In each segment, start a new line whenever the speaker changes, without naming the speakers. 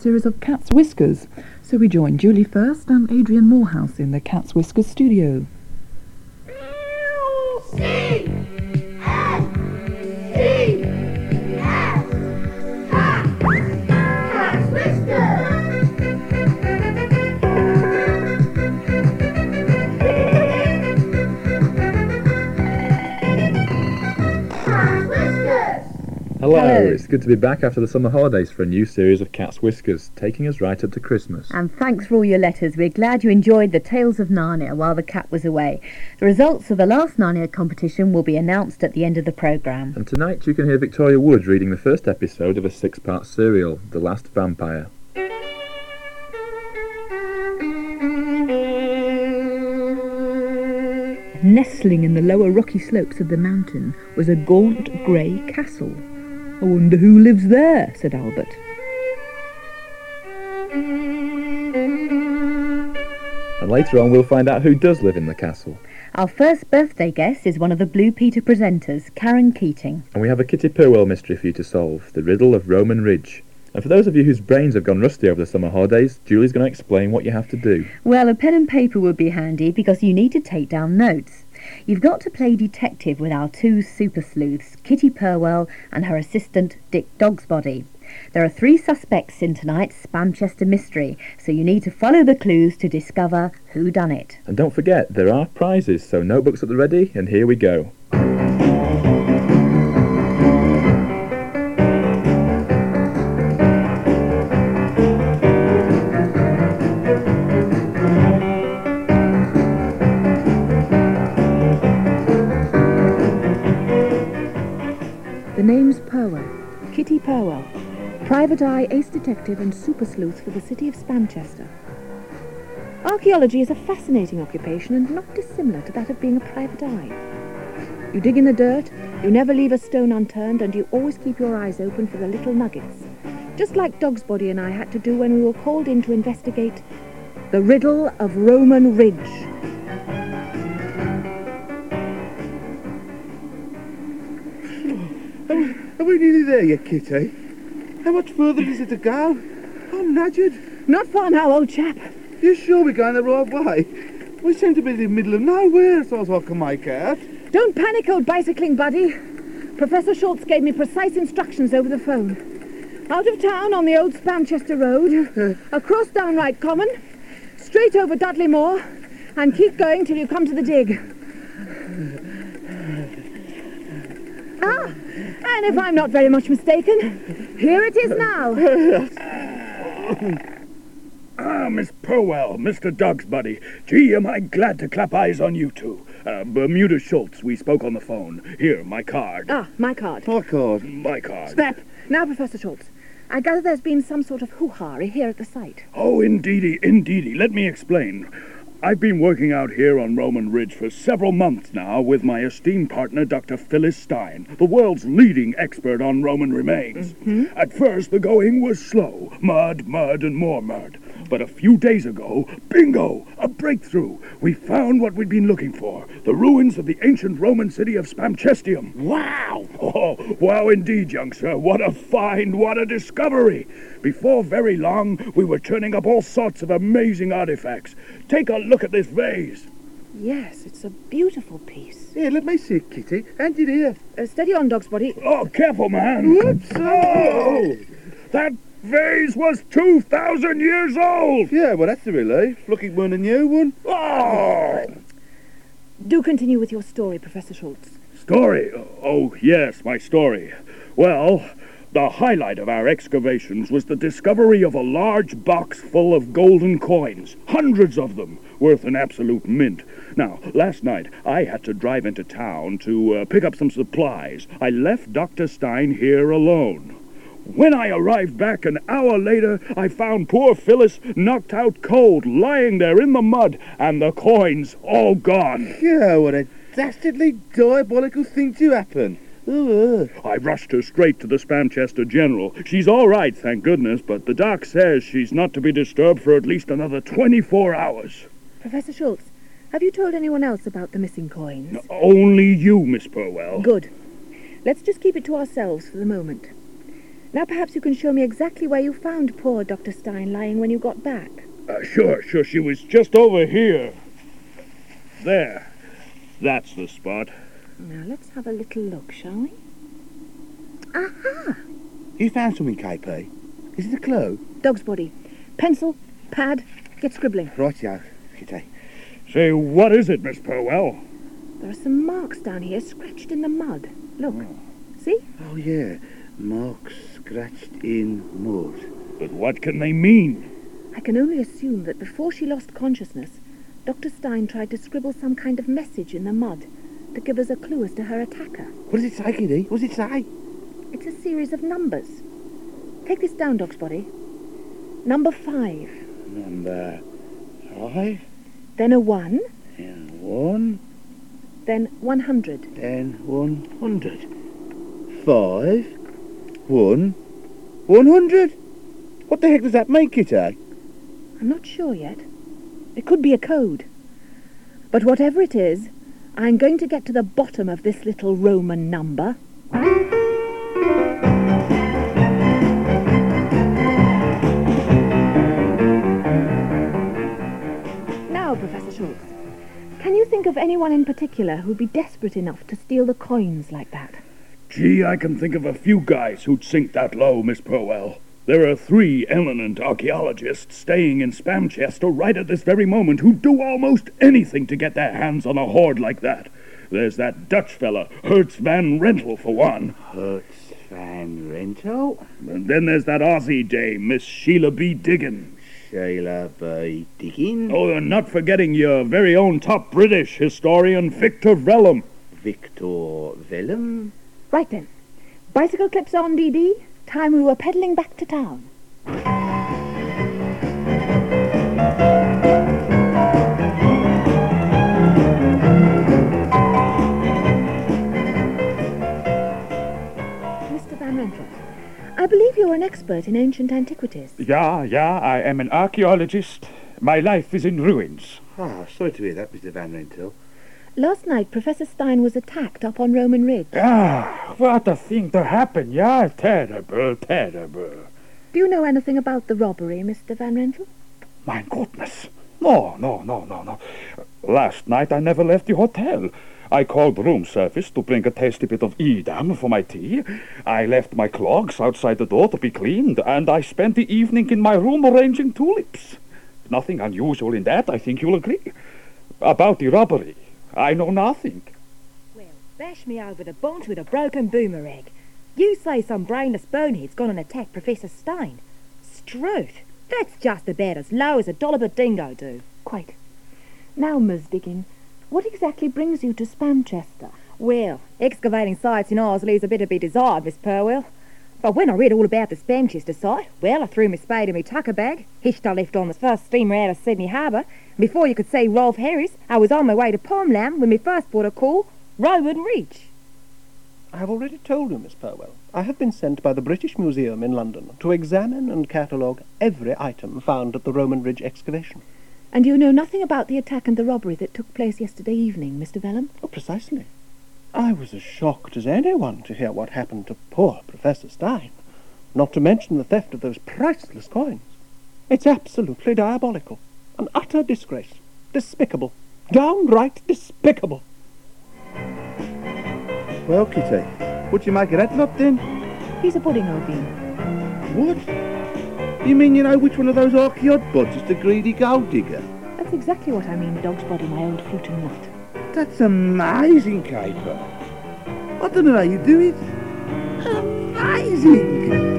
series of Cat's Whiskers. So we join Julie first and Adrian Morehouse in the Cat's Whiskers studio.
Hello, it's good to be back after the summer holidays for a new series of Cat's Whiskers, taking us right up to Christmas.
And thanks for all your letters. We're glad you enjoyed the Tales of Narnia while the cat was away. The results of the last Narnia competition will be announced at the end of the programme.
And tonight you can hear Victoria Wood reading the first episode of a 6-part serial, The Last Vampire.
Nestling in the lower rocky slopes of the mountain was a gaunt grey castle. "I wonder who lives there," said Albert.
And later on we'll find out who does live in the castle.
Our first birthday guest is one of the Blue Peter presenters, Karen Keating.
And we have a Kitty Purwell mystery for you to solve, the riddle of Roman Ridge. And for those of you whose brains have gone rusty over the summer holidays, Julie's going to explain what you have to do.
Well, a pen and paper would be handy because you need to take down notes. You've got to play detective with our two super sleuths, Kitty Purwell and her assistant, Dick Dogsbody. There are 3 suspects in tonight's Spamchester mystery, so you need to follow the clues to discover who done it.
And don't forget, there are prizes, so notebooks at the ready, and here we go.
The name's Purwell, Kitty Purwell, private eye, ace detective and super sleuth for the city of Spamchester. Archaeology is a fascinating occupation and not dissimilar to that of being a private eye. You dig in the dirt, you never leave a stone unturned, and you always keep your eyes open for the little nuggets. Just like Dogsbody and I had to do when we were called in to investigate the riddle of Roman Ridge.
Are we nearly there yet, Kitty? How much further is it to go? I'm knackered.
Not far now, old chap.
You sure we're going the right way? We seem to be in the middle of nowhere, as far as I can make out.
Don't panic, old bicycling buddy. Professor Schultz gave me precise instructions over the phone. Out of town on the old Spamchester Road, across Downright Common, straight over Dudley Moor, and keep going till you come to the dig. And if I'm not very much mistaken, here it is now.
Miss Purwell, Mr. Dogsbody. Gee, am I glad to clap eyes on you two. Bermuda Schultz, we spoke on the phone. Here, my card.
My card.
My card.
My card.
Snap! Now, Professor Schultz, I gather there's been some sort of hoo-ha here at the site.
Oh, indeedy. Let me explain. I've been working out here on Roman Ridge for several months now with my esteemed partner, Dr. Phyllis Stein, the world's leading expert on Roman remains. At first, the going was slow. Mud, and more mud. But a few days ago, bingo! A breakthrough! We found what we'd been looking for. The ruins of the ancient Roman city of Spamchestium. Wow! Oh, wow indeed, young sir. What a find, what a discovery! Before very long, we were turning up all sorts of amazing artifacts. Take a look at this vase.
Yes, it's a beautiful piece.
Here, let me see it, Kitty. Hand it here.
Steady on, Dogsbody.
Oh, careful, man.
Whoops! Oh!
That vase was 2,000 years old!
Yeah, well, that's a relief. Looking more than a new one.
Oh!
Do continue with your story, Professor Schultz.
Story? Oh, yes, my story. Well, the highlight of our excavations was the discovery of a large box full of golden coins, hundreds of them, worth an absolute mint. Now, last night, I had to drive into town to pick up some supplies. I left Dr. Stein here alone. When I arrived back an hour later, I found poor Phyllis knocked out cold, lying there in the mud, and the coins all gone.
Yeah, what a dastardly diabolical thing to happen.
I rushed her straight to the Spamchester General. She's all right, thank goodness, but the doc says she's not to be disturbed for at least another 24 hours.
Professor Schultz, have you told anyone else about the missing coins?
Only you, Miss Purwell.
Good. Let's just keep it to ourselves for the moment. Now perhaps you can show me exactly where you found poor Dr. Stein lying when you got back.
Sure. She was just over here. There. That's the spot.
Now let's have a little look, shall we? Aha!
You found something, KP? Is it a clue?
Dog's body. Pencil, pad, get scribbling.
Rightio, Kitty.
Say, what is it, Miss Purwell?
There are some marks down here scratched in the mud. Look. See?
Oh, yeah. Marks scratched in mud.
But what can they mean?
I can only assume that before she lost consciousness, Dr. Stein tried to scribble some kind of message in the mud to give us a clue as to her attacker.
What does it say, Kitty? What does it say?
It's a series of numbers. Take this down, Dog's body. Number 5.
Number 5.
Then a 1.
And 1.
Then 100.
Then 100. 5. 1. 100. What the heck does that mean, Kitty?
I'm not sure yet. It could be a code. But whatever it is, I'm going to get to the bottom of this little Roman number. Now, Professor Schultz, can you think of anyone in particular who'd be desperate enough to steal the coins like that?
Gee, I can think of a few guys who'd sink that low, Miss Purwell. There are 3 eminent archaeologists staying in Spamchester right at this very moment who'd do almost anything to get their hands on a hoard like that. There's that Dutch fella, Hertz van Rentel, for one.
Hertz van Rentel?
And then there's that Aussie dame, Miss Sheila B. Diggin.
Sheila B. Diggin?
Oh, and not forgetting your very own top British historian, Victor Vellum.
Victor Vellum?
Right then. Bicycle clips on, DD. Time we were pedalling back to town. Mr. Van Rentel, I believe you're an expert in ancient antiquities.
Yeah, I am an archaeologist. My life is in ruins.
Ah, sorry to hear that, Mr. Van Rentel.
Last night, Professor Stein was attacked up on Roman Ridge.
Ah, what a thing to happen, yeah? Terrible.
Do you know anything about the robbery, Mr. Van Rentel?
My goodness. No. Last night I never left the hotel. I called room service to bring a tasty bit of Edam for my tea. I left my clogs outside the door to be cleaned, and I spent the evening in my room arranging tulips. Nothing unusual in that, I think you'll agree. About the robbery, I know nothing.
Well, bash me over the bonds with a broken boomerang. You say some brainless bonehead's gone and attacked Professor Stein. Struth, that's just about as low as a dollop dingo do.
Quite. Now, Ms. Diggin, what exactly brings you to Spamchester?
Well, excavating sites in Oz leaves a bit to be desired, Miss Purwell. But when I read all about the Spamchester site, well, I threw my spade in my tucker bag, hitched I left on the first steamer out of Sydney Harbour, and before you could say Rolf Harris, I was on my way to Pomland when my first port of call, Rowan Ridge.
I have already told you, Miss Purwell. I have been sent by the British Museum in London to examine and catalogue every item found at the Roman Ridge excavation.
And you know nothing about the attack and the robbery that took place yesterday evening, Mr. Vellum?
Oh, precisely. I was as shocked as anyone to hear what happened to poor Professor Stein, not to mention the theft of those priceless coins. It's absolutely diabolical. An utter disgrace. Despicable. Downright despicable.
Well, Kitty, what do you make of that lot, then?
He's a pudding, O'Bean.
What? You mean you know which one of those archaeopods is the greedy gold digger?
That's exactly what I mean, Dog's body, my old fluting nut.
That's amazing, Caper. I don't know how you do it. Amazing!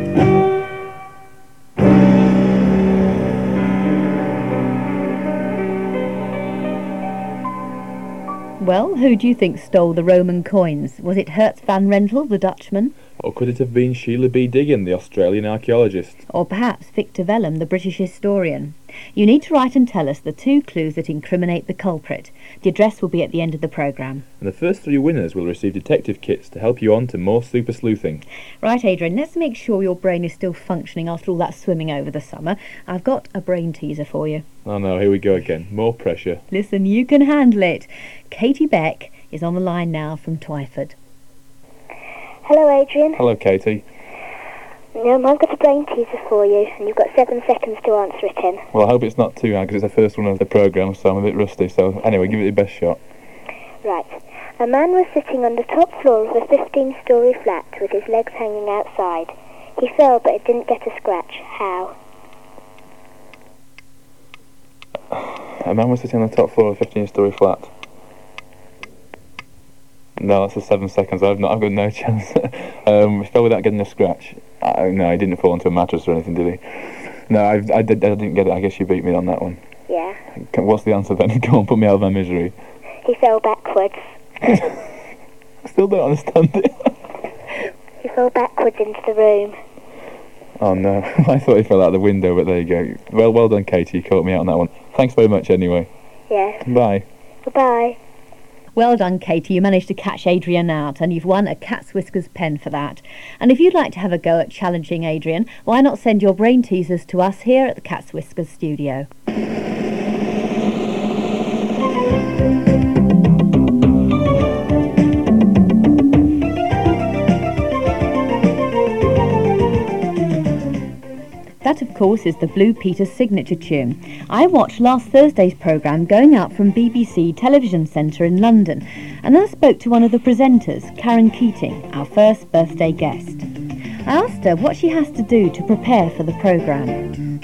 Well, who do you think stole the Roman coins? Was it Hertz van Rentel, the Dutchman?
Or could it have been Sheila B. Diggin, the Australian archaeologist?
Or perhaps Victor Vellum, the British historian? You need to write and tell us the 2 clues that incriminate the culprit. The address will be at the end of the programme.
And the first 3 winners will receive detective kits to help you on to more super sleuthing.
Right, Adrian, let's make sure your brain is still functioning after all that swimming over the summer. I've got a brain teaser for you.
Oh no, here we go again. More pressure.
Listen, you can handle it. Katie Beck is on the line now from Twyford.
Hello, Adrian.
Hello, Katie.
No, I've got a brain teaser for you, and you've got 7 seconds to answer it in.
Well, I hope it's not too hard, because it's the first one of the programme, so I'm a bit rusty. So, anyway, give it your best shot.
Right. A man was sitting on the top floor of a 15-storey flat with his legs hanging outside. He fell, but it didn't get a scratch. How?
A man was sitting on the top floor of a 15-storey flat. No, that's the 7 seconds. I've got no chance. He fell without getting a scratch. No, he didn't fall into a mattress or anything, did he? No, I didn't get it. I guess you beat me on that one.
Yeah.
What's the answer then? Go on, put me out of my misery.
He fell backwards.
I still don't understand it.
He fell backwards into the room.
Oh no, I thought he fell out the window, but there you go. Well done, Katie, you caught me out on that one. Thanks very much anyway.
Yeah.
Bye.
Goodbye.
Well done, Katie. You managed to catch Adrian out, and you've won a Cat's Whiskers pen for that. And if you'd like to have a go at challenging Adrian, why not send your brain teasers to us here at the Cat's Whiskers studio? That, of course, is the Blue Peter signature tune. I watched last Thursday's programme going out from BBC Television Centre in London, and I spoke to one of the presenters, Karen Keating, our first birthday guest. I asked her what she has to do to prepare for the programme.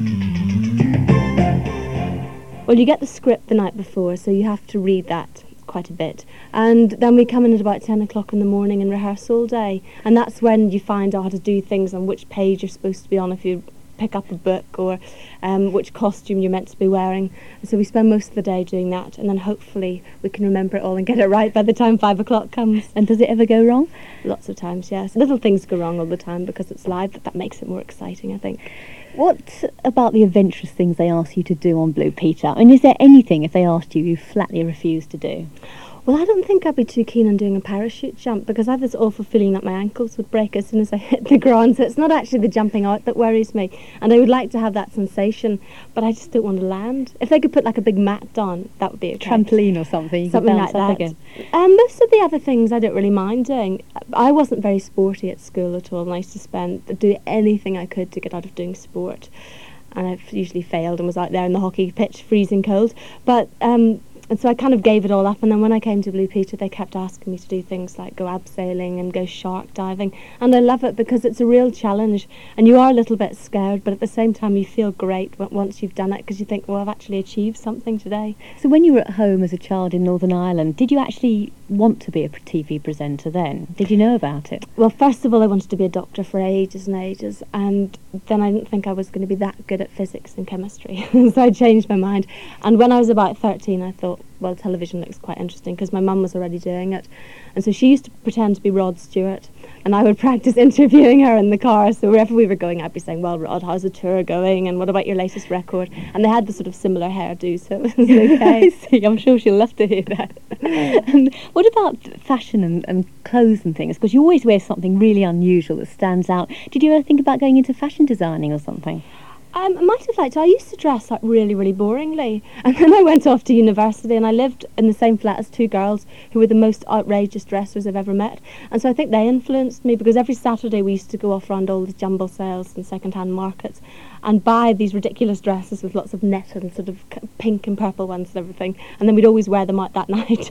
Well, you get the script the night before, so you have to read that quite a bit. And then we come in at about 10 o'clock in the morning and rehearse all day. And that's when you find out how to do things on which page you're supposed to be on if you pick up a book, or which costume you're meant to be wearing. And so we spend most of the day doing that, and then hopefully we can remember it all and get it right by the time 5 o'clock comes.
And does it ever go wrong?
Lots of times, yes. Little things go wrong all the time because it's live, but that makes it more exciting, I think.
What about the adventurous things they ask you to do on Blue Peter? I mean, is there anything, if they asked you flatly refused to do?
Well, I don't think I'd be too keen on doing a parachute jump, because I have this awful feeling that my ankles would break as soon as I hit the ground. So it's not actually the jumping out that worries me. And I would like to have that sensation, but I just don't want to land. If they could put like a big mat on, that would be okay.
Trampoline or something.
Something like that.
Again.
Most of the other things I don't really mind doing. I wasn't very sporty at school at all, and I used to do anything I could to get out of doing sport. And I've usually failed and was out there in the hockey pitch freezing cold. But and so I kind of gave it all up, and then when I came to Blue Peter they kept asking me to do things like go abseiling and go shark diving, and I love it because it's a real challenge, and you are a little bit scared, but at the same time you feel great once you've done it, because you think, well, I've actually achieved something today.
So when you were at home as a child in Northern Ireland, did you actually want to be a TV presenter then? Did you know about it?
Well, first of all, I wanted to be a doctor for ages and ages, and then I didn't think I was going to be that good at physics and chemistry, so I changed my mind. And when I was about 13, I thought, well, television looks quite interesting, because my mum was already doing it. And so she used to pretend to be Rod Stewart, and I would practice interviewing her in the car. So wherever we were going, I'd be saying, well, Rod, how's the tour going? And what about your latest record? And they had the sort of similar hairdo, so it was okay.
I see. I'm sure she'll love to hear that. And what about fashion and clothes and things? Because you always wear something really unusual that stands out. Did you ever think about going into fashion designing or something?
I might have liked to. I used to dress up really, really boringly. And then I went off to university, and I lived in the same flat as two girls who were the most outrageous dressers I've ever met. And so I think they influenced me, because every Saturday we used to go off around all the jumble sales and second-hand markets and buy these ridiculous dresses with lots of net and sort of pink and purple ones and everything. And then we'd always wear them out that night.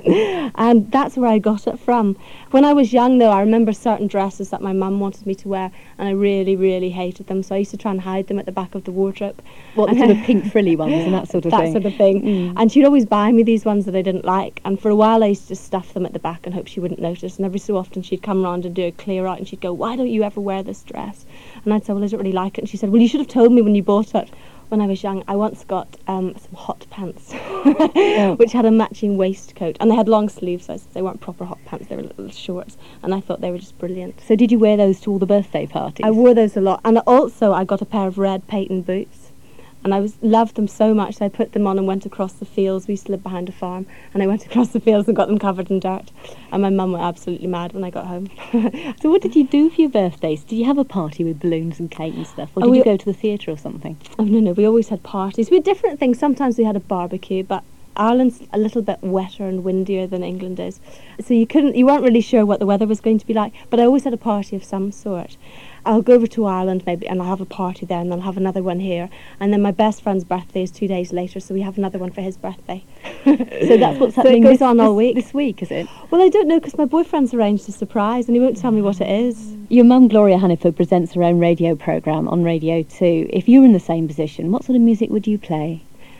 And that's where I got it from. When I was young, though, I remember certain dresses that my mum wanted me to wear, and I really, really hated them. So I used to try and hide them at the back of the wardrobe.
What, the sort of pink frilly ones and that sort of thing?
That sort of thing. And she'd always buy me these ones that I didn't like, and for a while I used to just stuff them at the back and hope she wouldn't notice. And every so often she'd come round and do a clear out, and she'd go, why don't you ever wear this dress? And I'd say, well, I don't really like it. And she said, well, you should have told me when you bought it. When I was young, I once got some hot pants, which had a matching waistcoat, and they had long sleeves, so they weren't proper hot pants, they were little shorts, and I thought they were just brilliant.
So did you wear those to all the birthday parties?
I wore those a lot, and also I got a pair of red Peyton boots, and I loved them so much that I put them on and went across the fields. We used to live behind a farm, and I went across the fields and got them covered in dirt, and my mum went absolutely mad when I got home.
So what did you do for your birthdays? Did you have a party with balloons and cake and stuff, or did you go to the theatre or something?
Oh, no, we always had parties. We had different things. Sometimes we had a barbecue, but Ireland's a little bit wetter and windier than England is, so you weren't really sure what the weather was going to be like, but I always had a party of some sort. I'll go over to Ireland maybe, and I'll have a party there, and then I'll have another one here. And then my best friend's birthday is 2 days later, so we have another one for his birthday.
So that's what's
So
happening
it goes on all week.
this week, is it?
Well, I don't know, because my boyfriend's arranged a surprise, and he won't tell me what it is.
Your mum, Gloria Hanniford, presents her own radio programme on Radio 2. If you were in the same position, what sort of music would you play?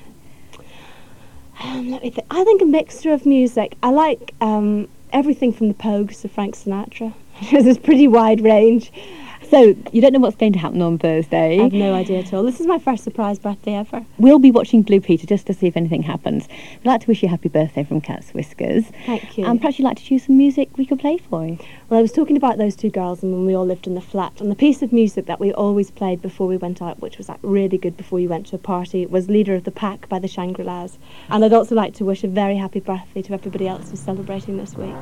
Let me think. I think a mixture of music. I like everything from the Pogues to Frank Sinatra. There's a pretty wide range.
So, you don't know what's going to happen on Thursday?
I have no idea at all. This is my first surprise birthday ever.
We'll be watching Blue Peter just to see if anything happens. We'd like to wish you a happy birthday from Cat's Whiskers.
Thank you.
And perhaps you'd like to choose some music we could play for you.
Well, I was talking about those two girls and when we all lived in the flat, and the piece of music that we always played before we went out, which was like really good before you went to a party, was Leader of the Pack by the Shangri-Las. And I'd also like to wish a very happy birthday to everybody else who's celebrating this week.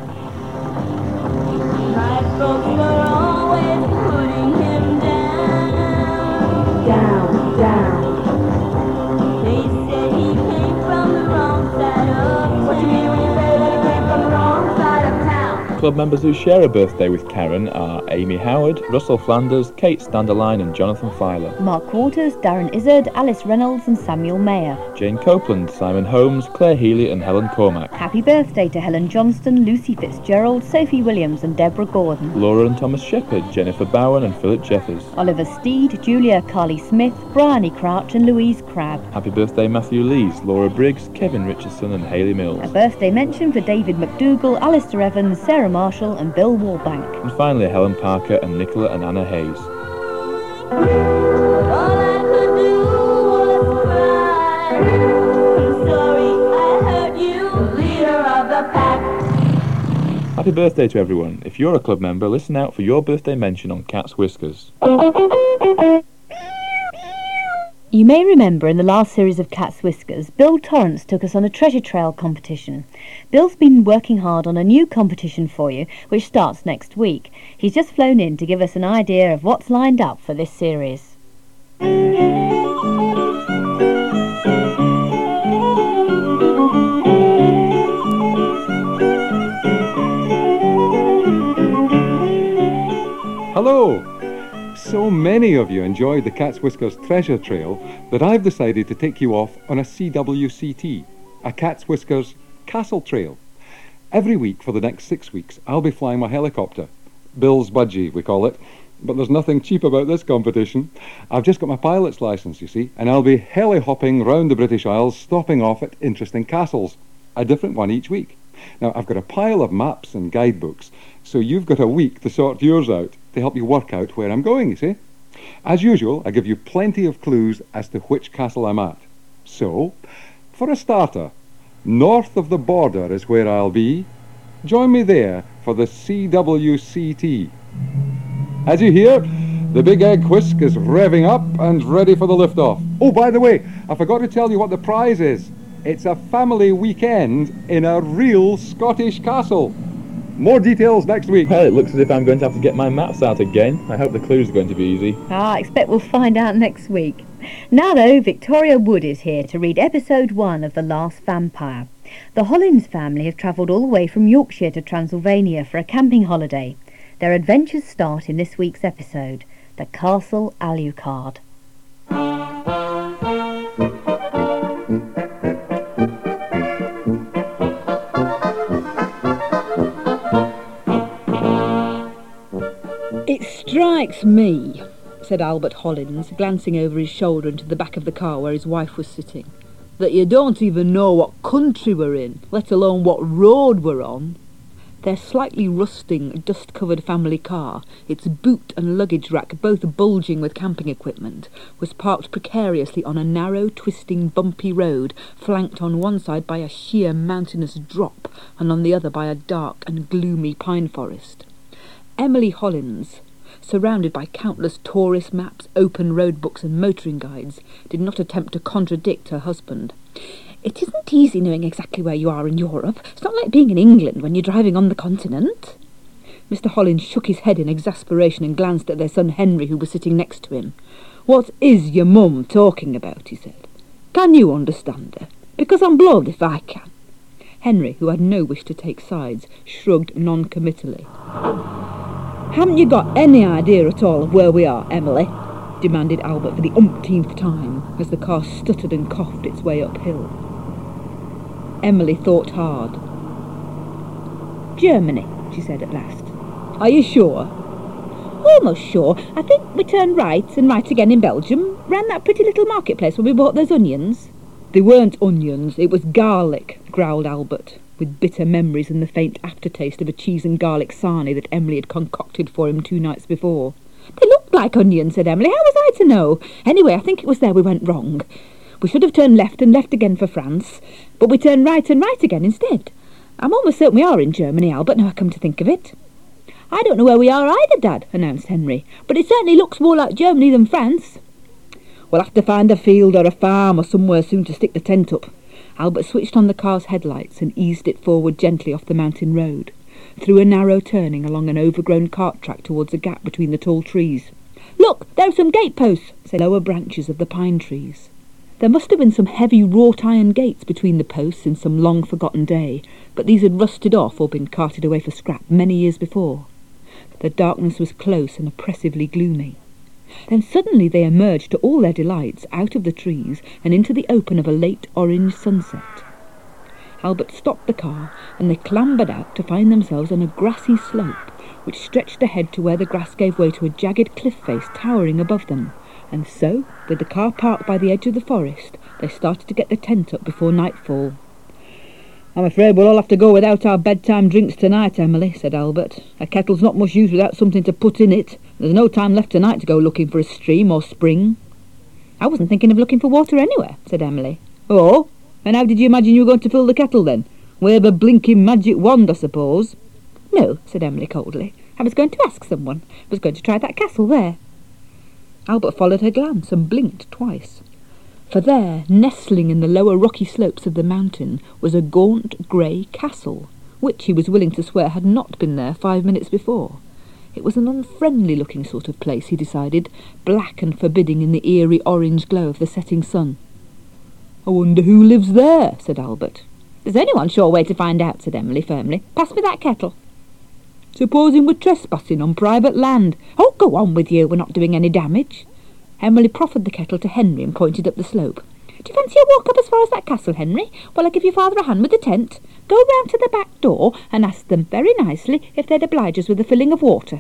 My folks are always putting him down, down, down. They said he came from the wrong side of. What you mean when you say that he came from the wrong side of town?
Club members who share a birthday with Karen are Amy Howard, Russell Flanders, Kate Standerline and Jonathan Filer.
Mark Waters, Darren Izzard, Alice Reynolds and Samuel Mayer.
Jane Copeland, Simon Holmes, Claire Healy and Helen Cormack.
Happy birthday to Helen Johnston, Lucy Fitzgerald, Sophie Williams and Deborah Gordon.
Laura and Thomas Shepherd, Jennifer Bowen and Philip Jeffers.
Oliver Steed, Julia Carly Smith, Bryony Crouch and Louise Crabb.
Happy birthday Matthew Lees, Laura Briggs, Kevin Richardson and Hayley Mills.
A birthday mention for David McDougall, Alistair Evans, Sarah Marshall and Bill Warbank.
And finally Helen Parker and Nicola and Anna Hayes.
All I could do was cry. I'm sorry I hurt you, leader of the pack.
Happy birthday to everyone. If you're a club member, listen out for your birthday mention on Cat's Whiskers.
You may remember in the last series of Cat's Whiskers, Bill Torrance took us on a treasure trail competition. Bill's been working hard on a new competition for you, which starts next week. He's just flown in to give us an idea of what's lined up for this series.
Hello! So many of you enjoyed the Cat's Whiskers treasure trail that I've decided to take you off on a CWCT, a Cat's Whiskers castle trail. Every week for the next 6 weeks I'll be flying my helicopter. Bill's Budgie, we call it. But there's nothing cheap about this competition. I've just got my pilot's licence, you see, and I'll be heli-hopping round the British Isles, stopping off at interesting castles. A different one each week. Now, I've got a pile of maps and guidebooks, so you've got a week to sort yours out to help you work out where I'm going, you see. As usual, I give you plenty of clues as to which castle I'm at. So, for a starter, north of the border is where I'll be. Join me there for the CWCT. As you hear, the Big Egg Whisk is revving up and ready for the lift-off. Oh, by the way, I forgot to tell you what the prize is. It's a family weekend in a real Scottish castle. More details next week.
Well, it looks as if I'm going to have to get my maps out again. I hope the clues are going to be easy.
I expect we'll find out next week. Now though, Victoria Wood is here to read episode 1 of The Last Vampire. The Hollins family have travelled all the way from Yorkshire to Transylvania for a camping holiday. Their adventures start in this week's episode, The Castle Alucard.
It strikes me, said Albert Hollins, glancing over his shoulder into the back of the car where his wife was sitting, that you don't even know what country we're in, let alone what road we're on. Their slightly rusting, dust-covered family car, its boot and luggage rack both bulging with camping equipment, was parked precariously on a narrow, twisting, bumpy road, flanked on one side by a sheer mountainous drop, and on the other by a dark and gloomy pine forest. Emily Hollins, surrounded by countless tourist maps, open road books and motoring guides, did not attempt to contradict her husband. It isn't easy knowing exactly where you are in Europe. It's not like being in England when you're driving on the continent. Mr. Hollins shook his head in exasperation and glanced at their son Henry, who was sitting next to him. "What is your mum talking about?" he said. "Can you understand her? Because I'm blowed if I can." Henry, who had no wish to take sides, shrugged non-committally. Haven't you got any idea at all of where we are, Emily? Demanded Albert for the umpteenth time as the car stuttered and coughed its way uphill. Emily thought hard. Germany, she said at last. Are you sure? Almost sure. I think we turned right and right again in Belgium, round that pretty little marketplace where we bought those onions. They weren't onions, it was garlic, growled Albert, with bitter memories and the faint aftertaste of a cheese and garlic sarnie that Emily had concocted for him 2 nights before. They looked like onions, said Emily. How was I to know? Anyway, I think it was there we went wrong. We should have turned left and left again for France, but we turned right and right again instead. I'm almost certain we are in Germany, Albert, now I come to think of it. I don't know where we are either, Dad, announced Henry, but it certainly looks more like Germany than France. We'll have to find a field or a farm or somewhere soon to stick the tent up. Albert switched on the car's headlights and eased it forward gently off the mountain road, through a narrow turning along an overgrown cart track towards a gap between the tall trees. Look, there are some gateposts, said lower branches of the pine trees. There must have been some heavy wrought iron gates between the posts in some long-forgotten day, but these had rusted off or been carted away for scrap many years before. The darkness was close and oppressively gloomy. Then suddenly they emerged to all their delights out of the trees and into the open of a late orange sunset. Albert stopped the car and they clambered out to find themselves on a grassy slope which stretched ahead to where the grass gave way to a jagged cliff face towering above them. And so, with the car parked by the edge of the forest, they started to get the tent up before nightfall. I'm afraid we'll all have to go without our bedtime drinks tonight, Emily, said Albert. A kettle's not much use without something to put in it. There's no time left tonight to go looking for a stream or spring. I wasn't thinking of looking for water anywhere, said Emily. Oh? And how did you imagine you were going to fill the kettle then? Wave a blinking magic wand, I suppose. No, said Emily coldly. I was going to ask someone. I was going to try that castle there. Albert followed her glance and blinked twice. For there, nestling in the lower rocky slopes of the mountain, was a gaunt grey castle, which he was willing to swear had not been there 5 minutes before. It was an unfriendly-looking sort of place, he decided, black and forbidding in the eerie orange glow of the setting sun. I wonder who lives there, said Albert. There's only one sure way to find out, said Emily firmly. Pass me that kettle. Supposing we're trespassing on private land. Oh, go on with you, we're not doing any damage. Emily proffered the kettle to Henry and pointed up the slope. Do you fancy a walk up as far as that castle, Henry, while I give your father a hand with the tent? Go round to the back door and ask them very nicely if they'd oblige us with the filling of water.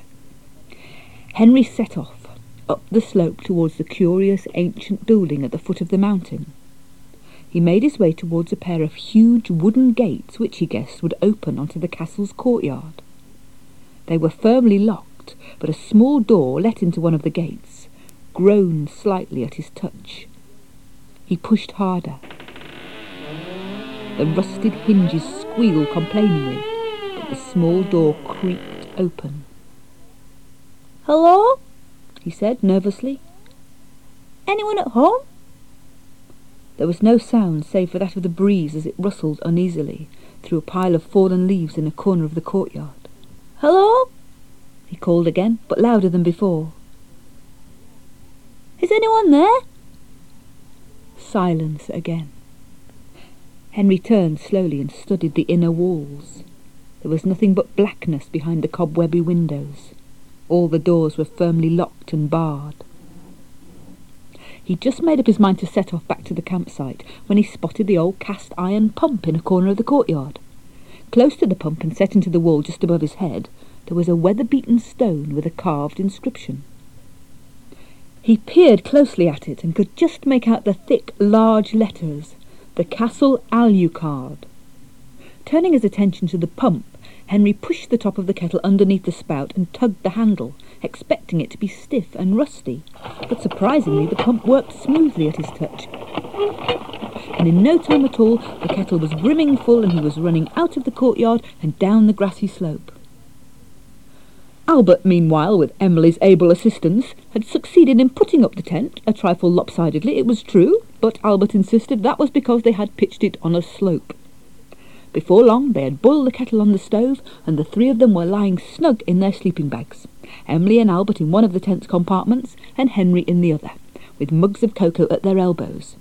Henry set off, up the slope towards the curious ancient building at the foot of the mountain. He made his way towards a pair of huge wooden gates which he guessed would open onto the castle's courtyard. They were firmly locked, but a small door let into one of the gates groaned slightly at his touch. He pushed harder. The rusted hinges squealed complainingly, but the small door creaked open. "Hello?" he said nervously. "Anyone at home?" There was no sound save for that of the breeze as it rustled uneasily through a pile of fallen leaves in a corner of the courtyard. "Hello?" he called again, but louder than before. "Is anyone there?" Silence again. Henry turned slowly and studied the inner walls. There was nothing but blackness behind the cobwebby windows. All the doors were firmly locked and barred. He'd just made up his mind to set off back to the campsite when he spotted the old cast-iron pump in a corner of the courtyard. Close to the pump and set into the wall just above his head, there was a weather-beaten stone with a carved inscription. He peered closely at it and could just make out the thick, large letters, the Castle Alucard. Turning his attention to the pump, Henry pushed the top of the kettle underneath the spout and tugged the handle, expecting it to be stiff and rusty. But surprisingly, the pump worked smoothly at his touch. And in no time at all, the kettle was brimming full and he was running out of the courtyard and down the grassy slope. Albert, meanwhile, with Emily's able assistance, had succeeded in putting up the tent, a trifle lopsidedly, it was true, but Albert insisted that was because they had pitched it on a slope. Before long, they had boiled the kettle on the stove, and the three of them were lying snug in their sleeping bags, Emily and Albert in one of the tent's compartments, and Henry in the other, with mugs of cocoa at their elbows.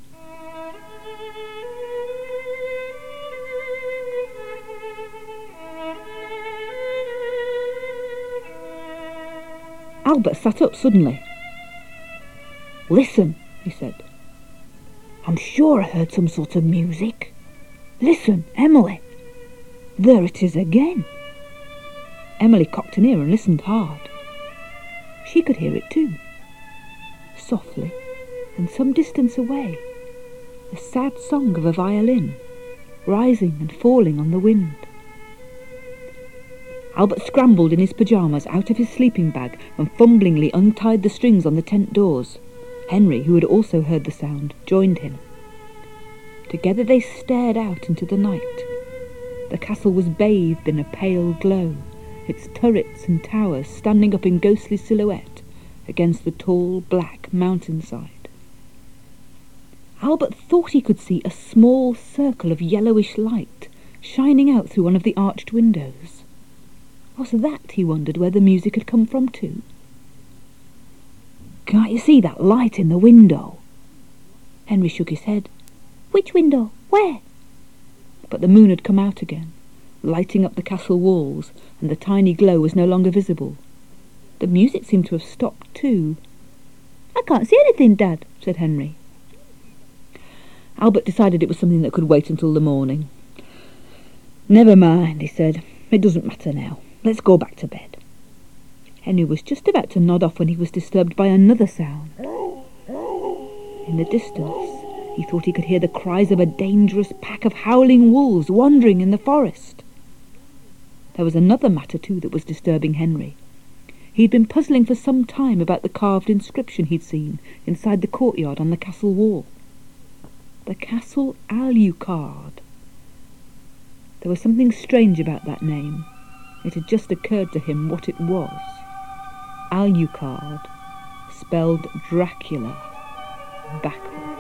Albert sat up suddenly. "Listen," he said. "I'm sure I heard some sort of music. Listen, Emily. There it is again." Emily cocked an ear and listened hard. She could hear it too. Softly, and some distance away, the sad song of a violin, rising and falling on the wind. Albert scrambled in his pyjamas out of his sleeping bag and fumblingly untied the strings on the tent doors. Henry, who had also heard the sound, joined him. Together they stared out into the night. The castle was bathed in a pale glow, its turrets and towers standing up in ghostly silhouette against the tall black mountainside. Albert thought he could see a small circle of yellowish light shining out through one of the arched windows. Was that, he wondered, where the music had come from too? "Can't you see that light in the window?" Henry shook his head. "Which window? Where?" But the moon had come out again, lighting up the castle walls, and the tiny glow was no longer visible. The music seemed to have stopped too. "I can't see anything, Dad," said Henry. Albert decided it was something that could wait until the morning. "Never mind," he said. "It doesn't matter now. Let's go back to bed." Henry was just about to nod off when he was disturbed by another sound. In the distance, he thought he could hear the cries of a dangerous pack of howling wolves wandering in the forest. There was another matter, too, that was disturbing Henry. He'd been puzzling for some time about the carved inscription he'd seen inside the courtyard on the castle wall. The Castle Alucard. There was something strange about that name. It had just occurred to him what it was. Alucard, spelled Dracula, backwards.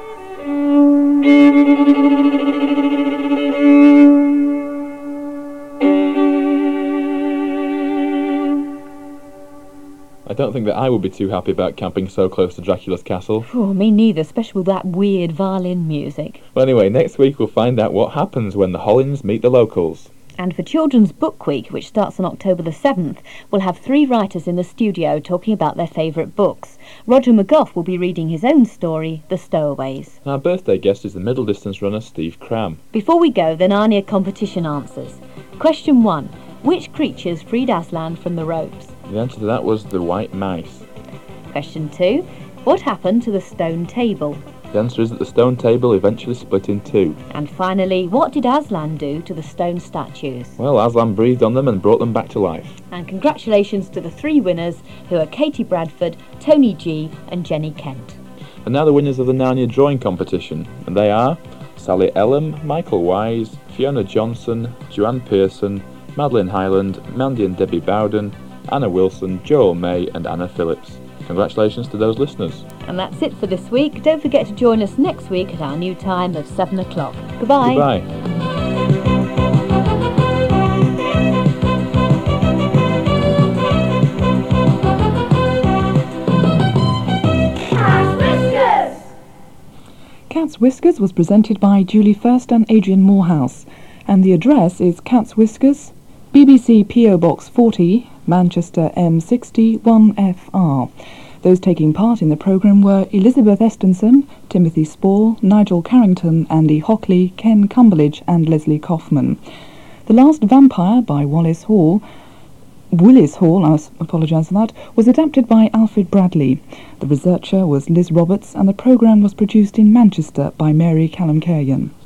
I don't think that I would be too happy about camping so close to Dracula's castle.
Oh, me neither, especially with that weird violin music.
Well, anyway, next week we'll find out what happens when the Hollins meet the locals.
And for Children's Book Week, which starts on October the 7th, we'll have 3 writers in the studio talking about their favourite books. Roger McGough will be reading his own story, The Stowaways.
Our birthday guest is the middle distance runner Steve Cram.
Before we go, the Narnia competition answers. Question 1. Which creatures freed Aslan from the ropes?
The answer to that was the white mice.
Question 2. What happened to the stone table?
The answer is that the stone table eventually split in 2.
And finally, what did Aslan do to the stone statues?
Well, Aslan breathed on them and brought them back to life.
And congratulations to the 3 winners, who are Katie Bradford, Tony G and Jenny Kent.
And now the winners of the Narnia drawing competition, and they are Sally Ellum, Michael Wise, Fiona Johnson, Joanne Pearson, Madeline Hyland, Mandy and Debbie Bowden, Anna Wilson, Joel May and Anna Phillips. Congratulations to those listeners.
And that's it for this week. Don't forget to join us next week at our new time of 7 o'clock. Goodbye.
Goodbye.
Cat's Whiskers was presented by Julie First and Adrian Morehouse, and the address is Cat's Whiskers, BBC PO Box 40, Manchester M60 1FR. Those taking part in the programme were Elizabeth Estenson, Timothy Spall, Nigel Carrington, Andy Hockley, Ken Cumberledge and Leslie Kaufman. The Last Vampire by Willis Hall, I apologise for that, was adapted by Alfred Bradley. The researcher was Liz Roberts and the programme was produced in Manchester by Mary Callum-Carrion.